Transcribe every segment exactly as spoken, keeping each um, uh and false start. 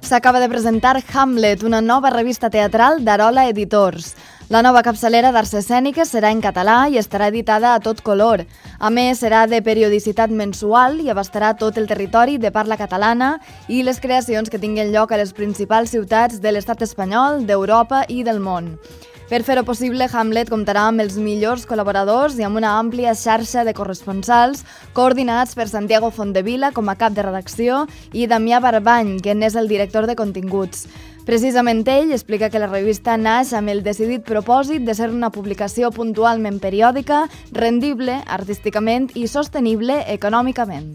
s'acaba de presentar Hamlet, una nova revista teatral d'Arola Editors. La nova capçalera d'Arts Escèniques serà en català i estarà editada a tot color. A més, serà de periodicitat mensual i abastarà tot el territori de parla catalana i les creacions que tinguin lloc a les principals ciutats de l'estat espanyol, d'Europa i del món. Per fer-ho possible, Hamlet comptarà amb els millors col·laboradors i amb una àmplia xarxa de corresponsals coordinats per Santiago Fondevila com a cap de redacció i Damià Barbany, que n'és el director de continguts. Precisament ell explica que la revista naix amb el decidit propòsit de ser una publicació puntualment periòdica, rendible artísticament i sostenible econòmicament.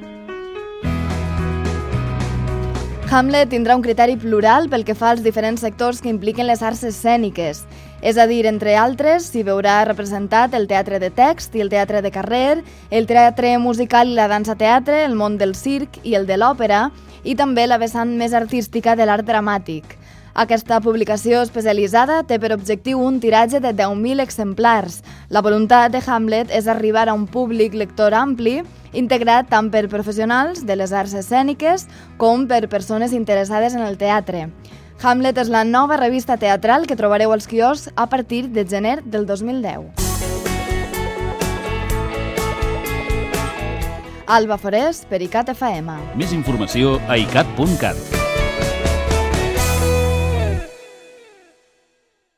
Hamlet tindrà un criteri plural pel que fa als diferents sectors que impliquen les arts escèniques. És a dir, entre altres, s'hi veurà representat el teatre de text i el teatre de carrer, el teatre musical i la dansa-teatre, el món del circ i el de l'òpera, i també la vessant més artística de l'art dramàtic. Aquesta publicació especialitzada té per objectiu un tiratge de deu mil exemplars. La voluntat de Hamlet és arribar a un públic lector ampli, integrat tant per professionals de les arts escèniques com per persones interessades en el teatre. Hamlet és la nova revista teatral que trobareu als quioscs a partir de gener del dos mil deu. Alba Forés, per ICAT F M. Més informació a icat punt cat.